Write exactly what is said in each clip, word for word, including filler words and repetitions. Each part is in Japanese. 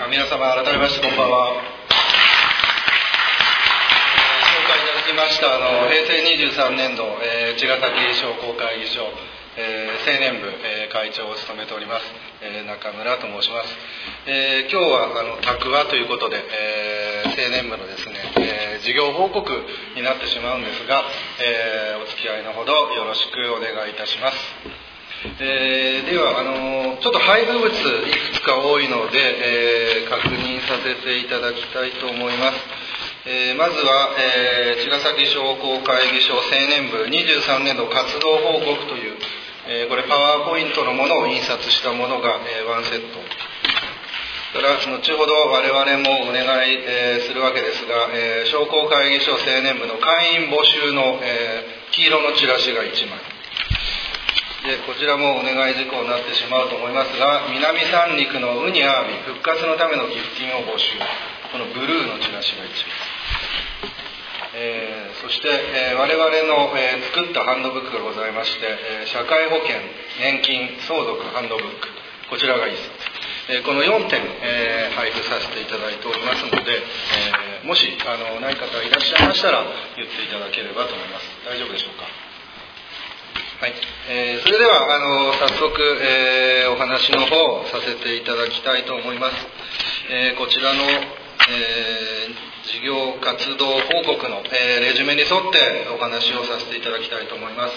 皆様改めましてこんばんは。紹介いただきましたあの平成にじゅうさんねん度、えー、茅ヶ崎商工会議所、えー、青年部、えー、会長を務めております、えー、中村と申します。えー、今日はあの宅話ということで、えー、青年部のですね、えー、事業報告になってしまうんですが、えー、お付き合いのほどよろしくお願いいたします。えー、ではあのちょっと配布物いくつか多いので、えー、確認させていただきたいと思います。えー、まずは、えー、茅ヶ崎商工会議所青年部にじゅうさんねん度活動報告という、えー、これパワーポイントのものを印刷したものが、えー、ワンセット。それから後ほど我々もお願い、えー、するわけですが、えー、商工会議所青年部の会員募集の、えー、黄色のチラシがいちまい。でこちらもお願い事項になってしまうと思いますが、南三陸のウニアワビ復活のための寄付金を募集、このブルーのチラシがいちまい、えー、そして、えー、我々の、えー、作ったハンドブックがございまして、えー、社会保険、年金、相続ハンドブック、こちらがいっさつ、えー、このよんてん、えー、配布させていただいておりますので、えー、もしあのない方いらっしゃいましたら言っていただければと思います。大丈夫でしょうか。はい、えー、それではあの早速、えー、お話の方をさせていただきたいと思います。えー、こちらの、えー、事業活動報告の、えー、レジュメに沿ってお話をさせていただきたいと思います。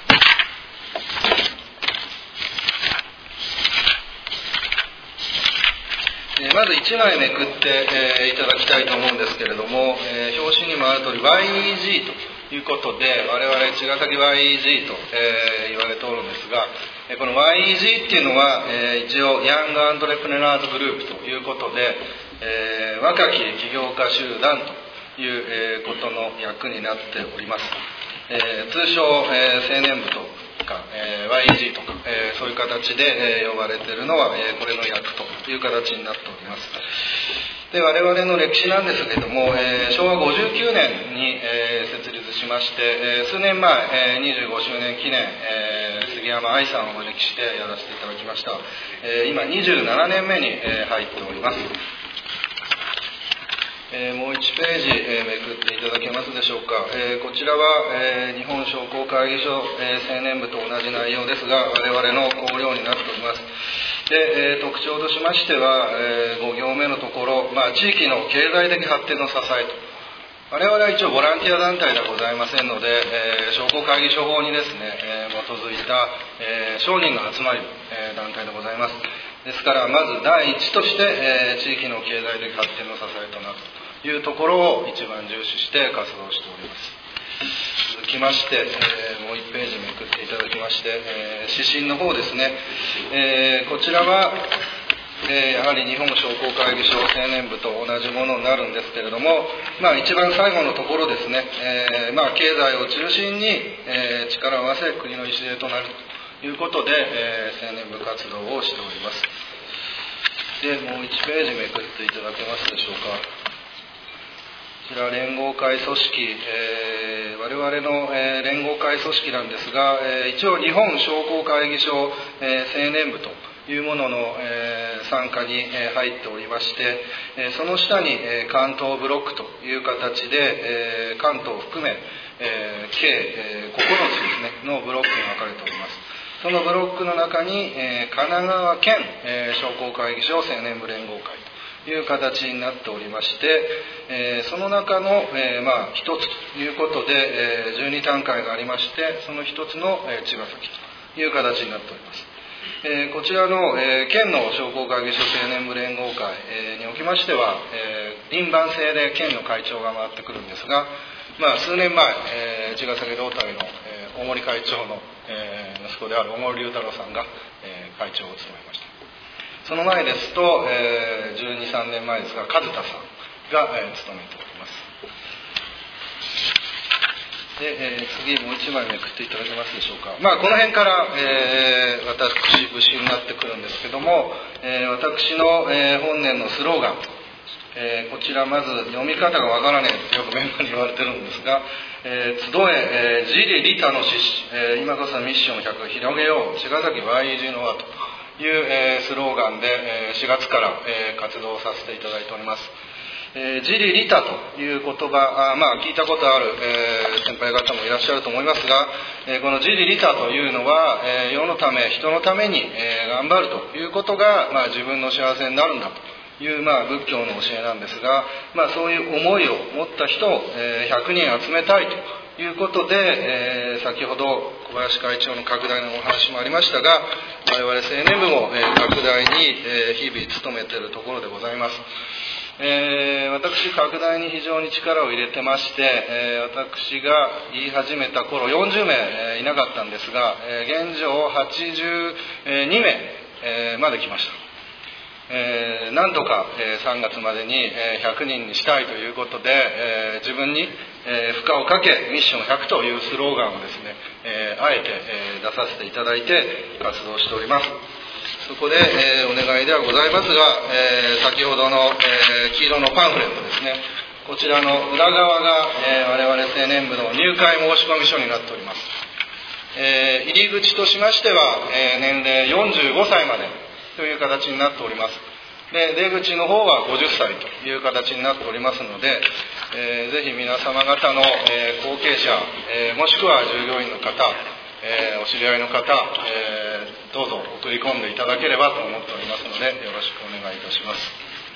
えー、まずいちまいめくって、えー、いただきたいと思うんですけれども、えー、表紙にもある通り ワイイージー とということで我々茅ヶ崎 ワイイージー と、えー、言われておるんですが、この ワイイージー っていうのは、えー、一応ヤングアントレプレナーズグループということで、えー、若き起業家集団という、えー、ことの役になっております。えー、通称、えー、青年部とか、えー、ワイイージー とか、えー、そういう形で、えー、呼ばれているのは、えー、これの役という形になっております。で我々の歴史なんですけれども、えー、しょうわごじゅうきゅうねんに、えー、設立しまして、えー、数年前、えー、にじゅうごしゅうねん記念、えー、杉山愛さんをお招きしてやらせていただきました。えー、今にじゅうななねんめに、えー、入っております。えー、もういちページ、えー、めくっていただけますでしょうか。えー、こちらは、えー、日本商工会議所、えー、青年部と同じ内容ですが我々の綱領になっております。で、えー、特徴としましては、えー、ご行目のところ、まあ、地域の経済的発展の支えと。我々は一応ボランティア団体ではございませんので、えー、商工会議所法にですね、えー、基づいた、えー、商人の集まり、えー、団体でございます。ですからまず第一として、えー、地域の経済的発展の支えとなるというところを一番重視して活動しております。続きまして、えー、もういちページめくっていただきまして、えー、指針の方ですね、えー、こちらは、えー、やはり日本商工会議所青年部と同じものになるんですけれども、まあ、一番最後のところですね、えーまあ、経済を中心に、えー、力を合わせ国の礎となるということで、えー、青年部活動をしております。でもういちページめくっていただけますでしょうか。こちら連合会組織、えー、我々の、えー、連合会組織なんですが、えー、一応日本商工会議所、えー、青年部というものの、えー、参加に、えー、入っておりまして、えー、その下に、えー、関東ブロックという形で、えー、関東を含め、えー、計、えー、ここのつですねのブロックに分かれております。そのブロックの中に、えー、神奈川県、えー、商工会議所青年部連合会という形になっておりまして、えー、その中の、えー、まあ一つということで、えー、じゅうにたんかいがありまして、その一つの、えー、茅ヶ崎という形になっております。えー、こちらの、えー、県の商工会議所青年部連合会、えー、におきましては、えー、輪番制で県の会長が回ってくるんですが、まあ、数年前、えー、茅ヶ崎ロータリーの、えー、大森会長の、えー、息子である大森龍太郎さんが、えー、会長を務めました。その前ですと、えー、じゅうに、さんねんまえですが和田さんが、えー、務めております。で、えー、次もういちまいめくっていただけますでしょうか。まあ、この辺から、えー、私節になってくるんですけども、えー、私の、えー、本年のスローガン、えー、こちらまず読み方がわからねえってよくメンバーに言われてるんですが、えー、集え、えー、自利利他の志士、えー、今こそミッションひゃく広げよう茅ヶ崎 ワイイージー の輪という、えー、スローガンで、えー、しがつから、えー、活動させていただいております。えー、自利利他という言葉、あまあ聞いたことある、えー、先輩方もいらっしゃると思いますが、えー、この自利利他というのは、えー、世のため人のために、えー、頑張るということが、まあ、自分の幸せになるんだという、まあ、仏教の教えなんですが、まあ、そういう思いを持った人を、えー、ひゃくにん集めたいということで、えー、先ほど小林会長の拡大のお話もありましたが、我々青年部も、えー、拡大に、えー、日々努めているところでございます。えー、私拡大に非常に力を入れてまして、えー、私が言い始めた頃よんじゅうめい、えー、いなかったんですが、えー、現状はちじゅうにめい、えー、まで来ました。えー、なんとか、えー、さんがつまでに、えー、ひゃくにんにしたいということで、えー、自分に、えー、負荷をかけミッションひゃくというスローガンをですね、えー、あえて、えー、出させていただいて活動しております。そこで、えー、お願いではございますが、えー、先ほどの、えー、黄色のパンフレットですね、こちらの裏側が、えー、我々青年部の入会申込書になっております。えー、入り口としましては、えー、年齢よんじゅうごさいまでという形になっております。で、出口の方はごじゅっさいという形になっておりますので、えー、ぜひ皆様方の、えー、後継者、えー、もしくは従業員の方、えー、お知り合いの方、えー、どうぞ送り込んでいただければと思っておりますので、よろしくお願いいたします。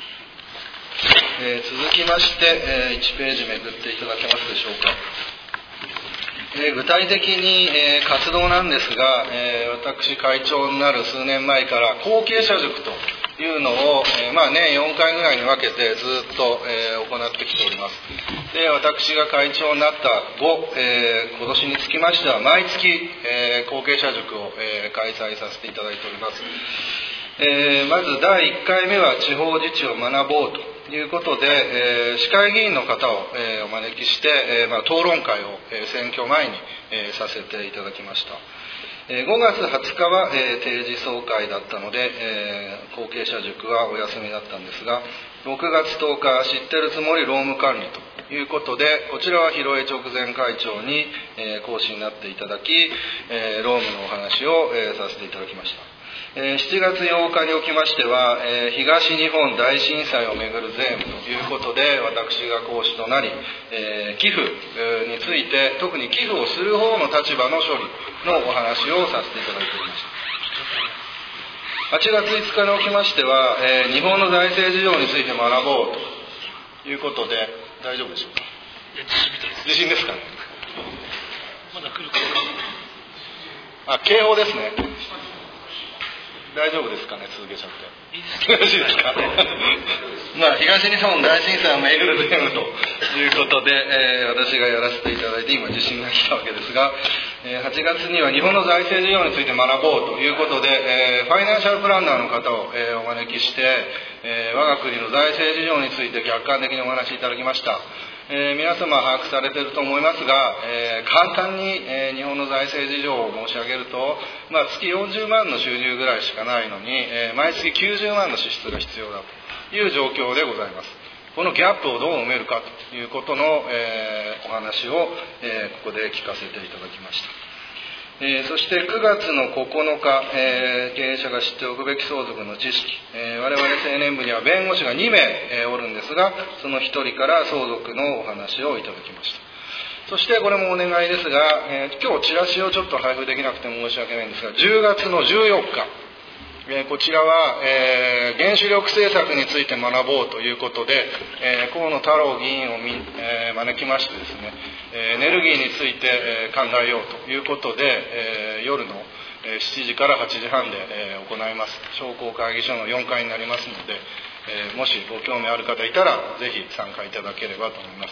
えー、続きまして、えー、いちページめくっていただけますでしょうか。えー、具体的に、えー、活動なんですが、えー、私会長になる数年前から後継者塾というのを、えーまあ、年よんかいぐらいに分けてずっと、えー、行ってきております。で、私が会長になった後、えー、今年につきましては毎月、えー、後継者塾を、えー、開催させていただいております。えー、まずだいいっかいめは地方自治を学ぼうということで、えー、市会議員の方を、えー、お招きして、えーまあ、討論会を、えー、選挙前に、えー、させていただきました。えー、ごがつはつかは、えー、定時総会だったので、えー、後継者塾はお休みだったんですが、ろくがつとおか知ってるつもり労務管理ということで、こちらは広江直前会長に、えー、講師になっていただき、えー、労務のお話を、えー、させていただきました。しちがつようかにおきましては、えー、東日本大震災をめぐる税務ということで私が講師となり、えー、寄付について特に寄付をする方の立場の処理のお話をさせていただいておりました。はちがついつかにおきましては、えー、日本の財政事情について学ぼうということで、大丈夫でしょうか。地震ですかね。まだ来るかな。あ、警報ですね。大丈夫ですかね、続けちゃって。よろしいですか。まあ、東日本大震災をめぐるゲームということで、えー、私がやらせていただいて、今地震が来たわけですが、えー、はちがつには日本の財政事情について学ぼうということで、えー、ファイナンシャルプランナーの方を、えー、お招きして、えー、我が国の財政事情について客観的にお話しいただきました。えー、皆様把握されていると思いますが、えー、簡単に、えー、日本の財政事情を申し上げると、まあ、月よんじゅうまんの収入ぐらいしかないのに、えー、毎月きゅうじゅうまんの支出が必要だという状況でございます。このギャップをどう埋めるかということの、えー、お話を、えー、ここで聞かせていただきました。えー、そしてくがつのここのか、えー、経営者が知っておくべき相続の知識、えー、我々青年部には弁護士がにめい、えー、おるんですが、そのひとりから相続のお話をいただきました。そしてこれもお願いですが、えー、今日チラシをちょっと配布できなくて申し訳ないんですが、じゅうがつのじゅうよっか、えー、こちらは、えー、原子力政策について学ぼうということで、えー、河野太郎議員をみ、えー、招きましてですね、エネルギーについて、えー、考えようということで、えー、夜のしちじからはちじはんで、えー、行います。商工会議所のよんかいになりますので、えー、もしご興味ある方いたらぜひ参加いただければと思います。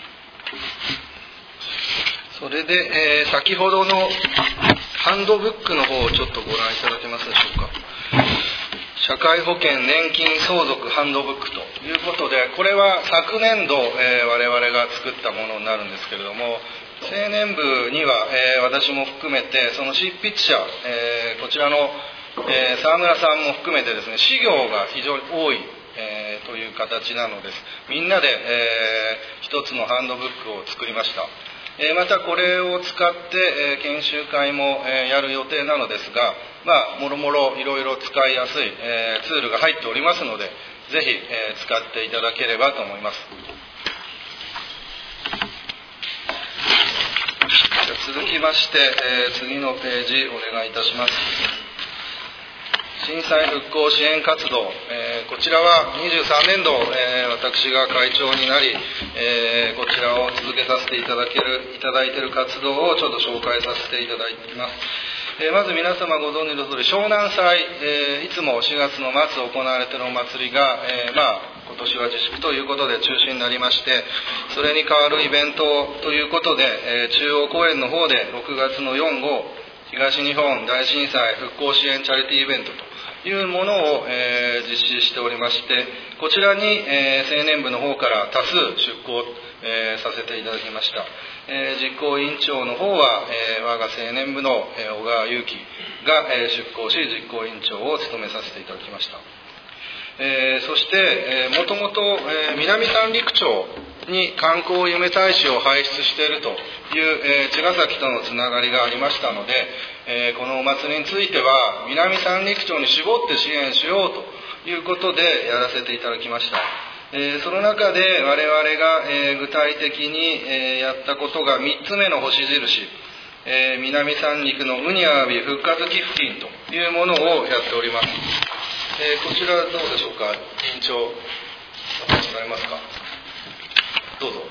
それで、えー、先ほどのハンドブックの方をちょっとご覧いただけますでしょうか。社会保険年金相続ハンドブックということで、これは昨年度、えー、我々が作ったものになるんですけれども、青年部には、えー、私も含めてその執筆者、えー、こちらの、えー、沢村さんも含めてですね、資料が非常に多い、えー、という形なのです。みんなで、えー、一つのハンドブックを作りました。えー、またこれを使って、えー、研修会も、えー、やる予定なのですが、 まあ、もろもろいろいろ使いやすい、えー、ツールが入っておりますので、ぜひ、えー、使っていただければと思います。続きまして、えー、次のページお願いいたします。震災復興支援活動、えー、こちらはにじゅうさんねんど、えー、私が会長になり、えー、こちらを続けさせていただけるいただいている活動をちょっと紹介させていただいています。えー、まず皆様ご存知の通り、湘南祭、えー、いつもしがつの末行われているお祭りが、えー、まあ今年は自粛ということで中止になりまして、それに代わるイベントということで、えー、中央公園の方でろくがつのよん、ご東日本大震災復興支援チャリティーイベントというものを、えー、実施しておりまして、こちらに、えー、青年部の方から多数出向、えー、させていただきました。えー、実行委員長の方は、えー、我が青年部の、えー、小川祐樹が、えー、出向し実行委員長を務めさせていただきました。えー、そして、えー、もともと、えー、南三陸町に観光夢大使を輩出しているという、えー、茅ヶ崎とのつながりがありましたので、えー、このお祭りについては南三陸町に絞って支援しようということでやらせていただきました。えー、その中で我々が、えー、具体的に、えー、やったことがみっつめの星印、えー、南三陸のウニアワビ復活寄付金というものをやっております。えー、こちらどうでしょうか。委員長お話しされますか。どうぞ。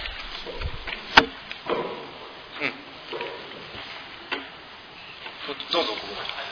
うん。どうぞ。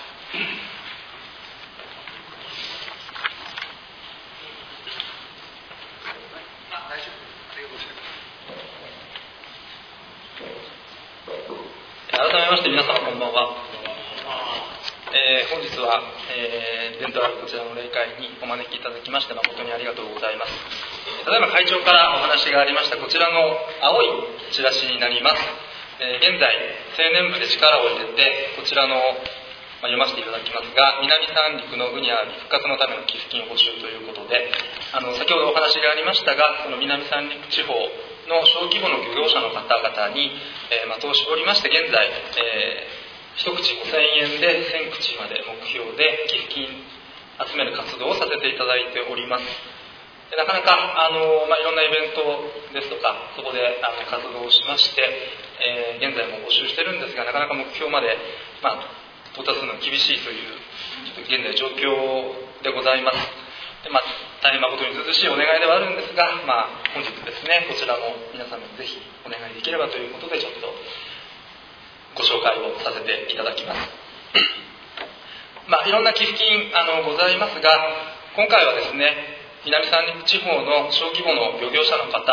改めまして皆様こんばんは。えー、本日は、えー、伝統あるこちらの例会にお招きいただきまして誠にありがとうございます。ただいま会長からお話がありましたこちらの青いチラシになります。えー、現在青年部で力を入れてこちらの、まあ、読ませていただきますが、南三陸のウニアワビ復活のための寄付金募集ということで、あの先ほどお話がありましたが、その南三陸地方の小規模の漁業者の方々に、えー、的を絞りまして現在、えー一口ごせんえんでせん口まで目標で寄付金集める活動をさせていただいております。でなかなかあの、まあ、いろんなイベントですとかそこであの活動をしまして、えー、現在も募集してるんですが、なかなか目標まで、まあ、到達するのが厳しいというちょっと現在状況でございます。で、まあ、大変誠にずうずうしいお願いではあるんですが、まあ、本日ですねこちらも皆様にぜひお願いできればということでちょっとご紹介をさせていただきます。まあ、いろんな寄付金あのございますが、今回はですね南三陸地方の小規模の漁業者の方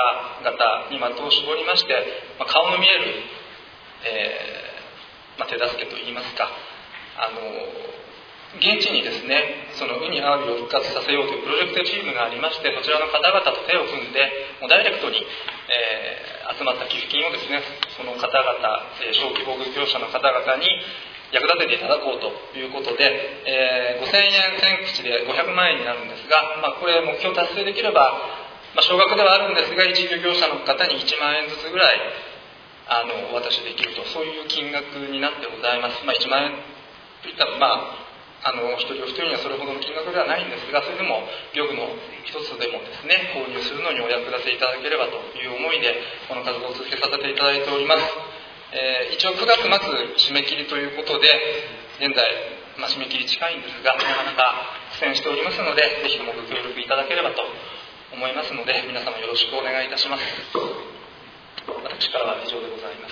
々に的を絞りまして、まあ、顔の見える、えーまあ、手助けといいますか、あの現地にですねそのウニアワビを復活させようというプロジェクトチームがありまして、こちらの方々と手を組んでもうダイレクトに、えー集まった寄付金をですねその方々、えー、小規模漁業者の方々に役立てていただこうということで、えー、ごせんえんせん口でごひゃくまんえんになるんですが、まあ、これ目標達成できれば、まあ、少額ではあるんですが一漁業者の方にいちまんえんずつぐらいあのお渡しできると、そういう金額になってございます。まあ、いちまんえんといったら、まああの一人お一人にはそれほどの金額ではないんですが、それでも漁具の一つでもですね購入するのにお役立ていただければという思いでこの活動を続けさせていただいております。えー、一応くがつ末締め切りということで現在、まあ、締め切り近いんですがなかなか苦戦しておりますので、ぜひともご協力いただければと思いますので皆様よろしくお願いいたします。私からは以上でございます。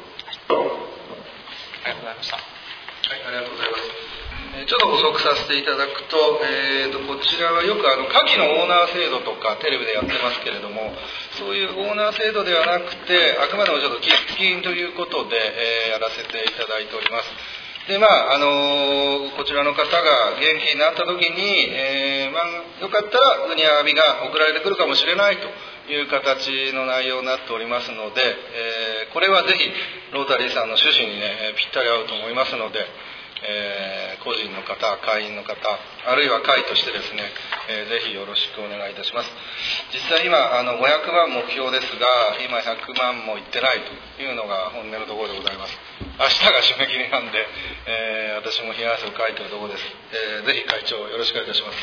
ありがとうございました。 はい、ありがとうございます。ちょっと補足させていただくと、えー、とこちらはよくあのカキのオーナー制度とかテレビでやってますけれども、そういうオーナー制度ではなくてあくまでもちょっと寄付金ということで、えー、やらせていただいております。でまああのー、こちらの方が元気になった時に、えーまあ、よかったらウニアワビが送られてくるかもしれないという形の内容になっておりますので、えー、これはぜひロータリーさんの趣旨にねぴったり合うと思いますので、えー、 個人の方、会員の方、あるいは会としてですね、えー、ぜひよろしくお願いいたします。実際今あのごひゃくまん目標ですが、今ひゃくまんもいってないというのが本音のところでございます。明日が締め切りなんで、えー、私も冷や汗をかいているところです。えー、ぜひ会長よろしくお願いいたします。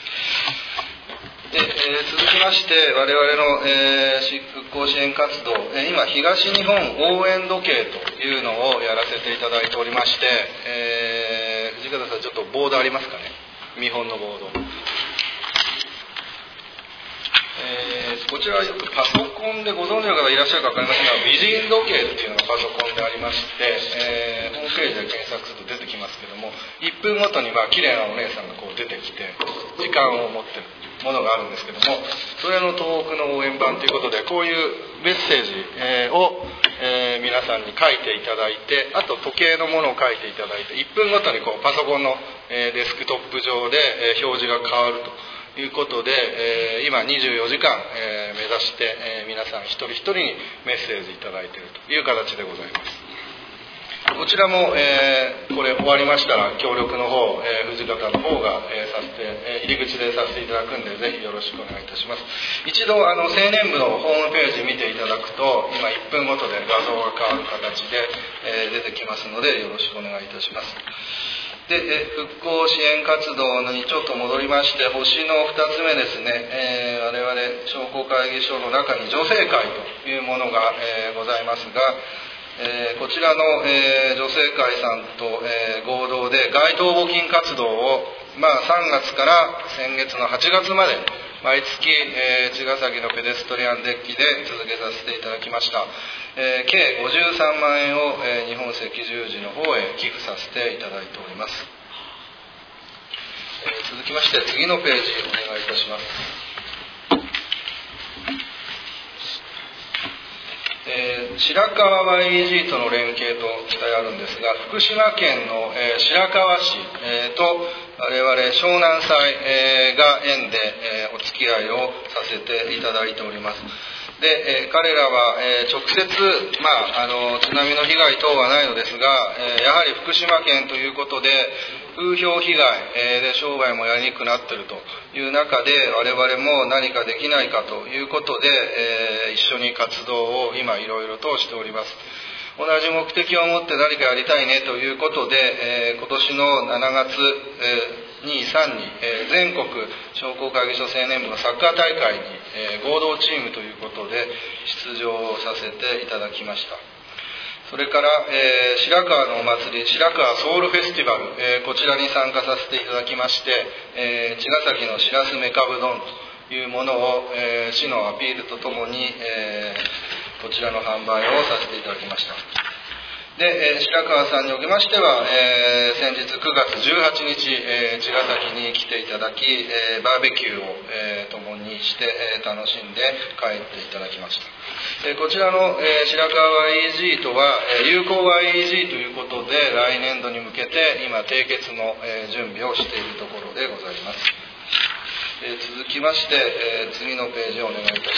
で、えー、続きまして我々の、えー、復興支援活動、えー、今東日本応援時計というのをやらせていただいておりまして、えー、藤方さんちょっとボードありますかね、見本のボード、えー、こちらはよくパソコンでご存知の方いらっしゃるか分かりませんが、美人時計っていうのがパソコンでありまして、えー、ホームページで検索すると出てきますけども、いっぷんごとにまあ綺麗なお姉さんがこう出てきて時間を持ってるものがあるんですけども、それの東北の応援版ということで、こういうメッセージ、えー、を、えー、皆さんに書いていただいて、あと時計のものを書いていただいて、いっぷんごとにこうパソコンの、えー、デスクトップ上で、えー、表示が変わるということで、えー、今にじゅうよじかん、えー、目指して、えー、皆さん一人一人にメッセージいただいているという形でございます。こちらも、えー、これ終わりましたら協力の方、えー、藤方の方が、えー、させて、えー、入り口でさせていただくんで、ぜひよろしくお願いいたします。一度あの青年部のホームページ見ていただくと、今いっぷんごとで画像が変わる形で、えー、出てきますのでよろしくお願いいたします。で、えー、復興支援活動にちょっと戻りまして、星のふたつめですね、えー、我々商工会議所の中に女性会というものが、えー、ございますが、えー、こちらの、えー、女性会さんと、えー、合同で街頭募金活動を、まあ、さんがつから先月のはちがつまで毎月、えー、茅ヶ崎のペデストリアンデッキで続けさせていただきました。えー、計ごじゅうさんまんえんを、えー、日本赤十字の方へ寄付させていただいております。えー、続きまして次のページお願いいたします。えー、白河 ワイイージー との連携と記載あるんですが、福島県の、えー、白河市、えー、と我々湘南祭、えー、が縁で、えー、お付き合いをさせていただいております。で、えー、彼らは、えー、直接、まあ、あの津波の被害等はないのですが、えー、やはり福島県ということで風評被害、えー、で商売もやりにくくなっているという中で、我々も何かできないかということで、えー、一緒に活動を今いろいろとしております。同じ目的を持って何かやりたいねということで、えー、今年のしちがつ、えー、に、さんに、えー、全国商工会議所青年部のサッカー大会に、えー、合同チームということで出場させていただきました。それから、えー、白河のお祭り、白河ソウルフェスティバル、えー、こちらに参加させていただきまして、えー、茅ヶ崎のしらすめかぶ丼というものを、えー、市のアピールとともに、えー、こちらの販売をさせていただきました。で、えー、白河さんにおきましては、えー、先日くがつじゅうはちにち、えー、茅ヶ崎に来ていただき、えー、バーベキューを、えー、共にして、えー、楽しんで帰っていただきました。えー、こちらの、えー、白河 ワイイージー とは、えー、有効 ワイイージー ということで来年度に向けて今締結の、えー、準備をしているところでございます。えー、続きまして、えー、次のページをお願いいたします。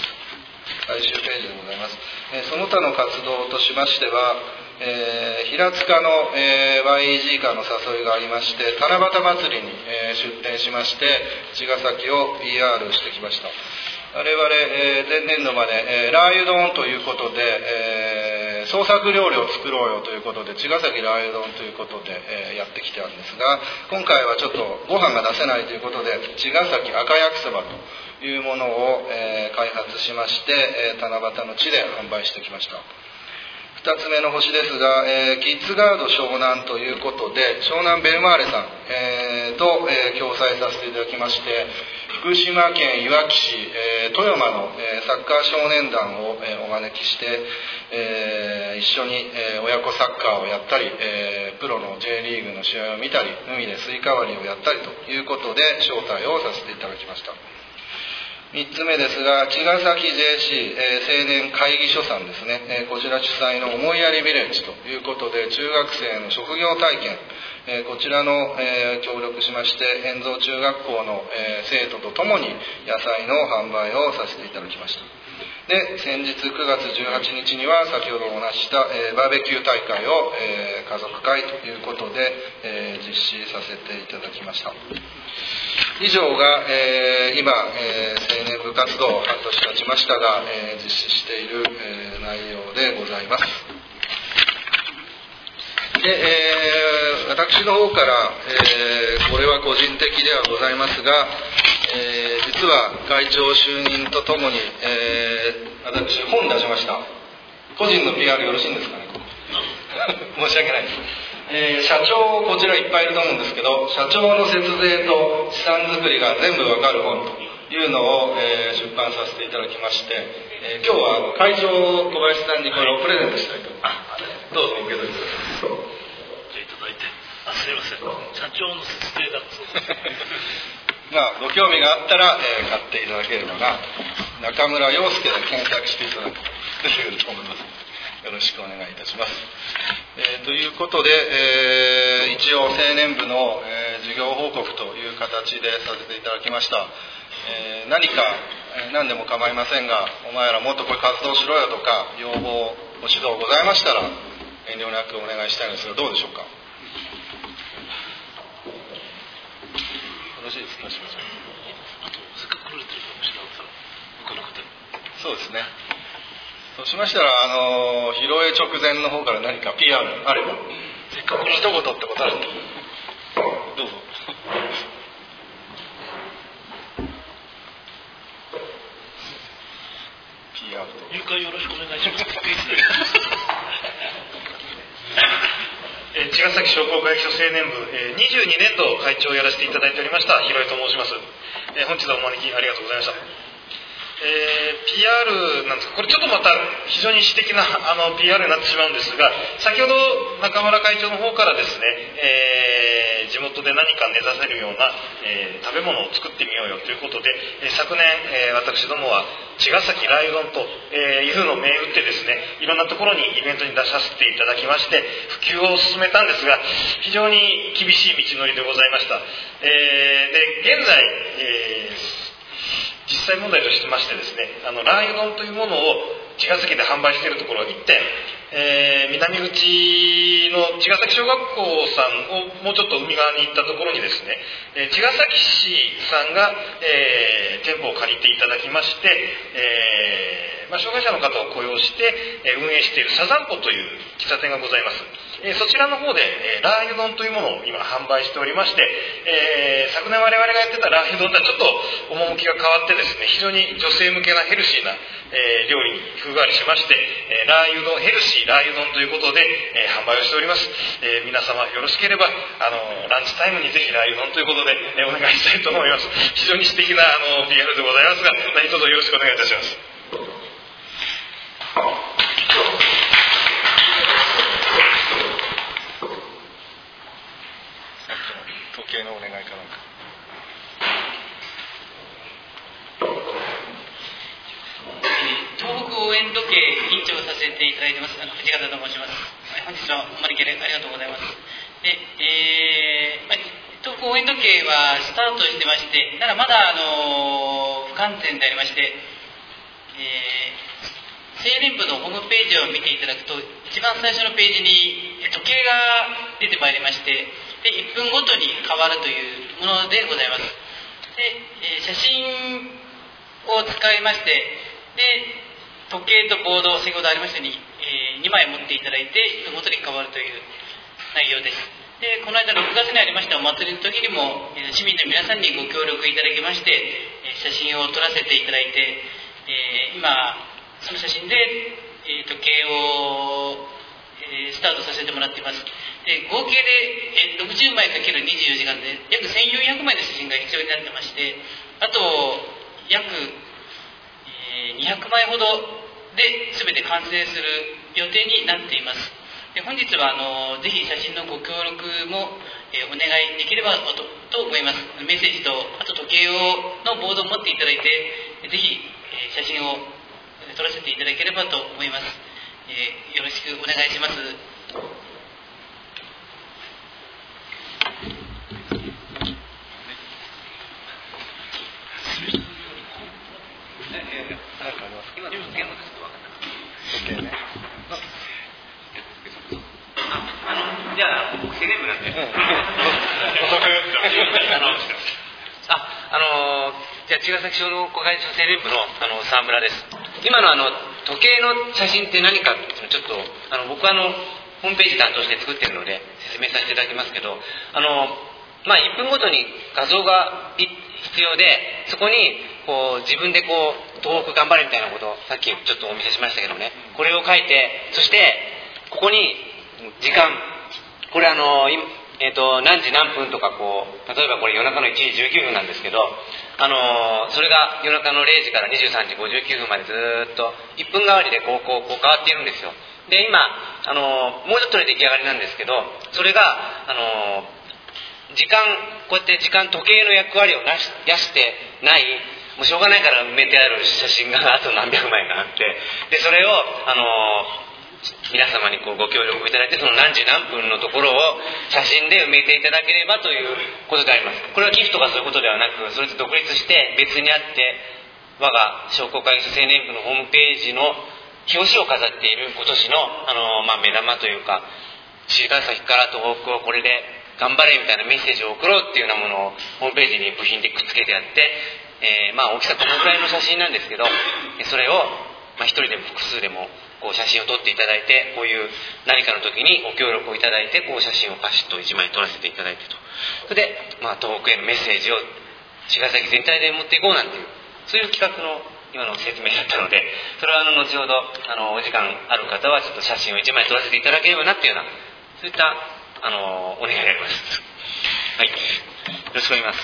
最終ページでございます。えー、その他の活動としましては、えー、平塚の、えー、ワイイージー からの誘いがありまして、七夕祭りに、えー、出店しまして茅ヶ崎を ピーアール してきました。我々、えー、前年度まで、えー、ラー油丼ということで、えー、創作料理を作ろうよということで茅ヶ崎ラー油丼ということで、えー、やってきたんですが、今回はちょっとご飯が出せないということで茅ヶ崎赤焼きそばというものを、えー、開発しまして、えー、七夕の地で販売してきました。ふたつめの星ですが、えー、キッズガード湘南ということで湘南ベルマーレさん、えー、と、えー、共催させていただきまして、福島県いわき市、えー、富山の、えー、サッカー少年団を、えー、お招きして、えー、一緒に、えー、親子サッカーをやったり、えー、プロの J リーグの試合を見たり、海でスイカ割りをやったりということで招待をさせていただきました。みっつめですが、茅ヶ崎 ジェーシー、えー、青年会議所さんですね、えー、こちら主催の思いやりビレッジということで中学生の職業体験、えー、こちらの、えー、協力しまして円蔵中学校の、えー、生徒とともに野菜の販売をさせていただきました。 で、先日くがつじゅうはちにちには先ほどお話しした、えー、バーベキュー大会を、えー、家族会ということで、えー、実施させていただきました。以上が、えー、今、えー、青年部活動半年経ちましたが、えー、実施している、えー、内容でございます。で、えー、私の方から、えー、これは個人的ではございますが、えー、実は会長就任とともに、えー、私本出しました。個人の ピーアール よろしいんですかね。申し訳ないです。えー、社長こちらいっぱいいると思うんですけど、社長の節税と資産作りが全部わかる本というのを、えー、出版させていただきまして、えー、今日は会長小林さんにこれをプレゼントしたいと思います。どうぞ受け取りください。 いただいて、あ、すいません、社長の節税だとまあ、ご興味があったら、えー、買っていただければな、中村陽介で検索していただくと出てくると思います。よろしくお願いいたします。えー、ということで、えー、一応青年部の、えー、事業報告という形でさせていただきました。えー、何か、えー、何でも構いませんが、お前らもっとこれ活動しろよとか要望ご指導ございましたら遠慮なくお願いしたいんですが、どうでしょうか。よろしいですか。 あとせっかく来られてるかもしれなかったら行かなくて。 そうですね。そうしましたら、あの披露宴直前の方から何か ピーアール あれば、せっかく一言ってことあるんで、どうぞ。ピーアール と入会よろしくお願いします。 えー、茅ヶ崎商工会議所青年部、えー、にじゅうにねんど会長をやらせていただいておりました広江と申します。えー、本日はお招きありがとうございました。えー、ピーアール なんですが、これちょっとまた非常に私的なあの ピーアール になってしまうんですが、先ほど中村会長の方からですね、えー、地元で何か根ざせるような、えー、食べ物を作ってみようよということで、えー、昨年、えー、私どもは茅ヶ崎ライオンというのを銘打ってですね、いろんなところにイベントに出させていただきまして普及を進めたんですが、非常に厳しい道のりでございました。えー、で現在、えー実際問題としましてですね、あのラー油丼というものを茅ヶ崎で販売しているところいってん、えー、南口の茅ヶ崎小学校さんをもうちょっと海側に行ったところにですね、えー、茅ヶ崎市さんが、えー、店舗を借りていただきまして、えーまあ、障害者の方を雇用して、えー、運営しているサザンポという喫茶店がございます。えー、そちらの方で、えー、ラー油丼というものを今販売しておりまして、えー、昨年我々がやってたラー油丼とはちょっと趣が変わってですね、非常に女性向けなヘルシーな、えー、料理に風変わりしまして、えー、ラー油丼ヘルシーラー油丼ということで、えー、販売をしております。えー、皆様よろしければあのランチタイムにぜひラー油丼ということで、えー、お願いしたいと思います。非常に素敵なあの ピーアール でございますが、何卒よろしくお願いいたします。 時計のお願いかなんか。 東北応援時計委員長をさせていただいてますあの藤方と申します。本日はお招きでありがとうございます。で、えーまあ、東北応援時計はスタートしてまして、ただまだあの不完全でありまして、えー、青年部のホームページを見ていただくと、一番最初のページに時計が出てまいりまして、でいっぷんごとに変わるというものでございます。で、えー、写真を使いまして、で時計とボード、先ほどありましたように、えー、にまい持っていただいていっぷんごとに変わるという内容です。でこの間ろくがつにありましたお祭りの時にも、えー、市民の皆さんにご協力いただきまして、えー、写真を撮らせていただいて、えー、今その写真で、えー、時計を、えー、スタートさせてもらっています。で合計で、えー、ろくじゅうまいかけるにじゅうよじかんで約せんよんひゃくまいの写真が必要になってまして、あと約、えー、にひゃくまいほどで全て完成する予定になっています。で本日はあのぜひ写真のご協力も、えー、お願いできればと、と思います。メッセージとあと時計をのボードを持っていただいて、ぜひ、えー、写真を撮らせていただければと思います。えー、よろしくお願いします。 誰かありますか？今の保険のちょっと分かんなかった。保険ね。あのじゃあ僕青年部なんで。あのああのじゃあ茅ヶ崎商工会議所青年部のあの沢村です。今のあの時計の写真って何かっていうのちょっとあの僕はあのホームページ担当して作ってるので説明させていただきますけど、あのまあいっぷんごとに画像が必要で、そこにこう自分でこう東北頑張れみたいなことをさっきちょっとお見せしましたけどね、これを書いて、そしてここに時間、これあのえー、と何時何分とかこう、例えばこれ夜中のいちじじゅうきゅうふんなんですけど、あのー、それが夜中のれいじからにじゅうさんじごじゅうきゅうふんまでずっといっぷん代わりでこうこうこう変わっているんですよ。で今、あのー、もうちょっとで出来上がりなんですけど、それが、あのー、時間こうやって時間時計の役割をなしやしてない、もうしょうがないから埋めてある写真があと何百枚かあって、でそれを、あのー皆様にこうご協力いただいて、その何時何分のところを写真で埋めていただければということであります。これは寄付とかそういうことではなく、それと独立して別にあって、我が商工会議所青年部のホームページの表紙を飾っている今年の、あの、まあ、目玉というか、茅ヶ崎から東北をこれで頑張れみたいなメッセージを送ろうっていうようなものをホームページに部品でくっつけてやって、えー、まあ大きさこのくらいの写真なんですけど、それをまあ一人でも複数でもこう写真を撮っていただいて、こういう何かの時にご協力をいただいて、こう写真をパシッといちまい撮らせていただいてと、それで、まあ、東北へのメッセージを茅ヶ崎全体で持っていこうなんていう、そういう企画の今の説明だったので、それはあの後ほどあのお時間ある方はちょっと写真をいちまい撮らせていただければなっていうような、そういったあのお願いがあります。はい、よろしくお願いします。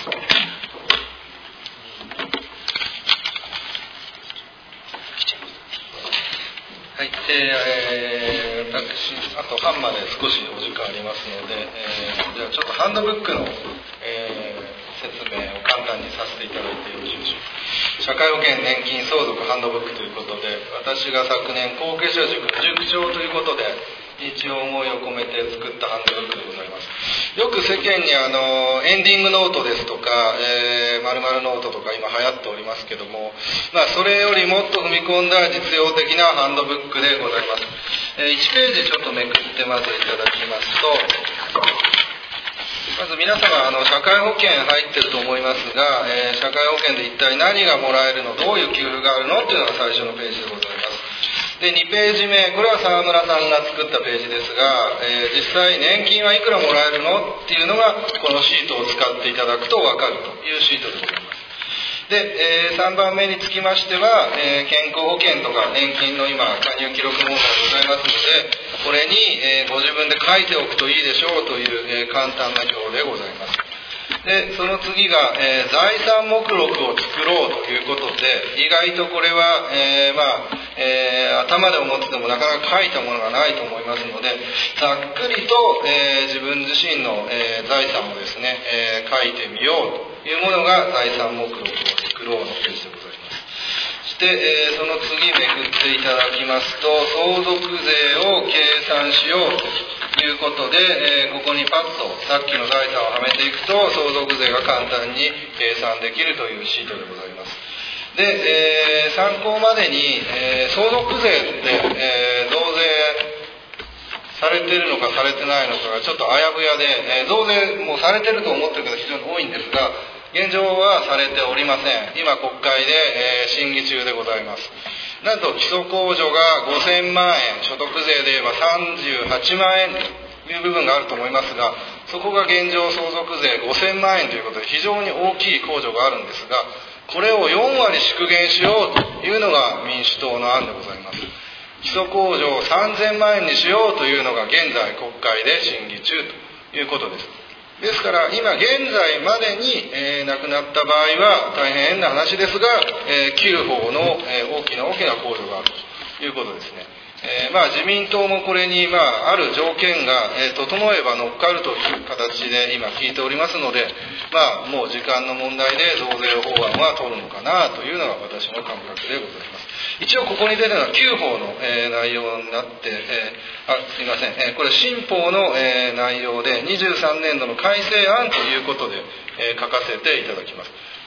はい、えー、私あと半まで少しお時間ありますので、えー、じゃあちょっとハンドブックの、えー、説明を簡単にさせていただいてよろしいでしょうか。社会保険年金相続ハンドブックということで、私が昨年後継者塾塾長ということで一応思いを込めて作ったハンドブックでございます。よく世間にあのエンディングノートですとか、えー、〇〇ノートとか今流行っておりますけども、まあ、それよりもっと踏み込んだ実用的なハンドブックでございます。えー、いちページちょっとめくってまずいただきますと、まず皆様あの社会保険入ってると思いますが、えー、社会保険で一体何がもらえるの、どういう給付があるのっていうのが最初のページでございます。でにページ目、これは沢村さんが作ったページですが、えー、実際年金はいくらもらえるのっていうのがこのシートを使っていただくと分かるというシートでございます。で、えー、さんばんめにつきましては、えー、健康保険とか年金の今加入記録問題がございますので、これに、えー、ご自分で書いておくといいでしょうという、えー、簡単な表でございます。でその次が、えー、財産目録を作ろうということで、意外とこれは、えーまあえー、頭で思っててもなかなか書いたものがないと思いますので、ざっくりと、えー、自分自身の、えー、財産をですね、えー、書いてみようというものが財産目録を作ろうのページでございます。そして、えー、その次めくっていただきますと、相続税を計算しようということで、えー、ここにパッとさっきの財産をはめていくと相続税が簡単に計算できるというシートでございます。で、えー、参考までに、えー、相続税って、えー、増税されてるのかされてないのかがちょっとあやふやで、えー、増税もされてると思ってる方非常に多いんですが、現状はされておりません。今国会で、えー、審議中でございます。なんと基礎控除がごせんまんえん、所得税で言えばさんじゅうはちまんえんという部分があると思いますが、そこが現状相続税ごせんまんえんということで非常に大きい控除があるんですが、これをよんわり縮減しようというのが民主党の案でございます。基礎控除をさんぜんまんえんにしようというのが現在国会で審議中ということです。ですから今現在までに、えー、亡くなった場合は大変変な話ですが、えー、切る方の、えー、大きな大きな控除があるということですね。えーまあ、自民党もこれに、まあ、ある条件が、えー、整えば乗っかるという形で今聞いておりますので、まあ、もう時間の問題で増税法案は取るのかなというのが私の感覚でございます。一応ここに出るのはきゅう法の、えー、内容になって、えー、あすいません、えー、これ新法の、えー、内容でにじゅうさんねんどの改正案ということで、えー、書かせていただきます。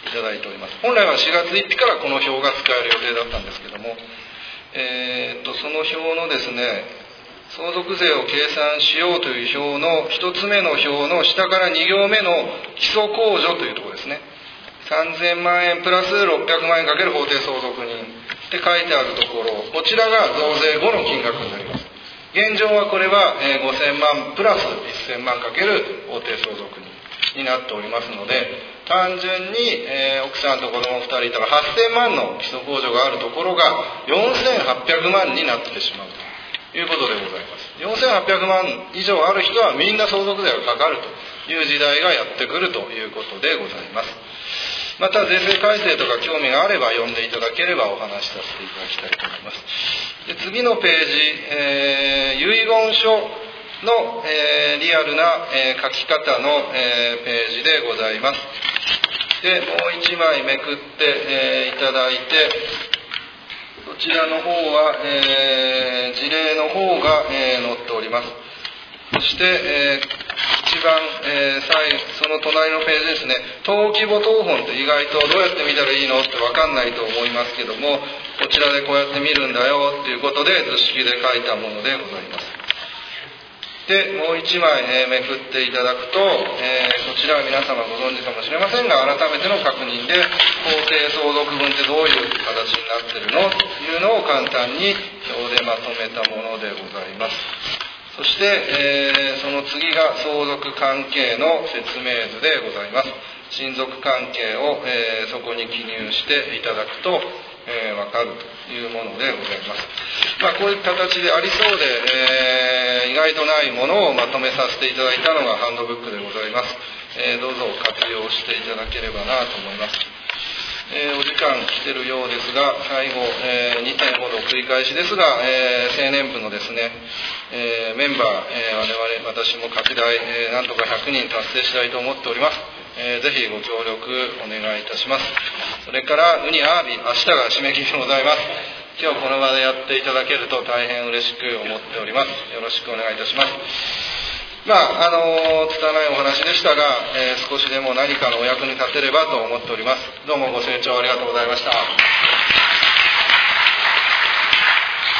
いただいております。本来はしがつついたちからこの表が使える予定だったんですけども、えー、とその表のですね、相続税を計算しようという表のひとつめの表の下からに行目の基礎控除というところですね。さんぜんまんえんプラスろっぴゃくまんえんかける法定相続人って書いてあるところ、こちらが増税後の金額になります。現状はこれはごせんまんプラスせんまんかける法定相続人になっておりますので、単純に、えー、奥さんと子供ふたりいたらはっせんまんの基礎控除があるところがよんせんはっぴゃくまんになってしまうということでございます。よんせんはっぴゃくまん以上ある人はみんな相続税がかかるという時代がやってくるということでございます。また税制改正とか興味があれば読んでいただければお話しさせていただきたいと思います。で、次のページ、えー、遺言書の、えー、リアルな、えー、書き方の、えー、ページでございます。で、もう一枚めくって、えー、いただいて、こちらの方は、えー、事例の方が、えー、載っております。そして、えー一番、えー、最その隣のページですね、登記簿謄本って意外とどうやって見たらいいのって分かんないと思いますけども、こちらでこうやって見るんだよっていうことで図式で書いたものでございます。で、もう一枚、えー、めくっていただくと、えー、こちらは皆様ご存知かもしれませんが、改めての確認で法定相続分ってどういう形になってるのというのを簡単に表でまとめたものでございます。そして、えー、その次が相続関係の説明図でございます。親族関係を、えー、そこに記入していただくと、えー、分かるというものでございます。まあ、こういう形でありそうで、えー、意外とないものをまとめさせていただいたのがハンドブックでございます。えー、どうぞ活用していただければなと思います。えー、お時間来てるようですが、最後、えー、にてんほど繰り返しですが、えー、青年部のですね、えー、メンバー、えー、我々、私も拡大、えー、なんとかひゃくにん達成したいと思っております。えー、ぜひご協力お願いいたします。それから、ウニアワビ、明日が締め切りでございます。今日この場でやっていただけると大変嬉しく思っております。よろしくお願いいたします。まあ、あの拙いお話でしたが、えー、少しでも何かのお役に立てればと思っております。どうもご清聴ありがとうございました。